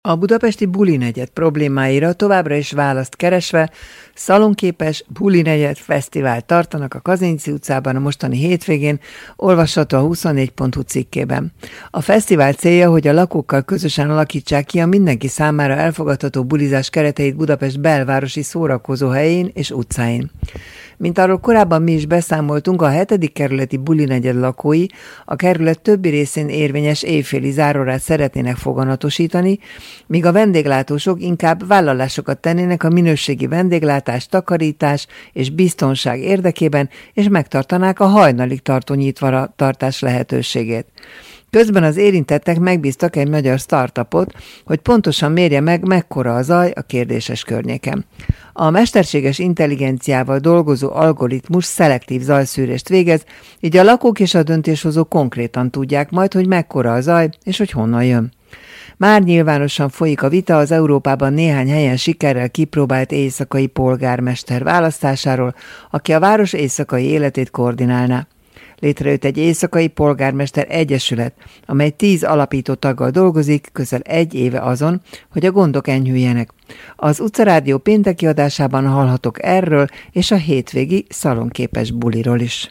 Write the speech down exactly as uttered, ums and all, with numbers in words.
A budapesti bulinegyed problémáira továbbra is választ keresve szalonképes bulinegyed fesztivált tartanak a Kazinczy utcában a mostani hétvégén, olvasható a huszonnégy pont hu cikkében. A fesztivál célja, hogy a lakókkal közösen alakítsák ki a mindenki számára elfogadható bulizás kereteit Budapest belvárosi szórakozóhelyén és utcáin. Mint arról korábban mi is beszámoltunk, a hetedik kerületi bulinegyed lakói a kerület többi részén érvényes éjféli zárórát szeretnének foganatosítani, míg a vendéglátósok inkább vállalásokat tennének a minőségi vendéglátás, takarítás és biztonság érdekében, és megtartanák a hajnalig tartó nyitva tartás lehetőségét. Közben az érintettek megbíztak egy magyar startupot, hogy pontosan mérje meg, mekkora a zaj a kérdéses környéken. A mesterséges intelligenciával dolgozó algoritmus szelektív zajszűrést végez, így a lakók és a döntéshozók konkrétan tudják majd, hogy mekkora a zaj és hogy honnan jön. Már nyilvánosan folyik a vita az Európában néhány helyen sikerrel kipróbált éjszakai polgármester választásáról, aki a város éjszakai életét koordinálná. Létrejött egy éjszakai polgármester egyesület, amely tíz alapító taggal dolgozik, közel egy éve azon, hogy a gondok enyhüljenek. Az Utcarádió pénteki adásában hallhatok erről és a hétvégi szalonképes buliról is.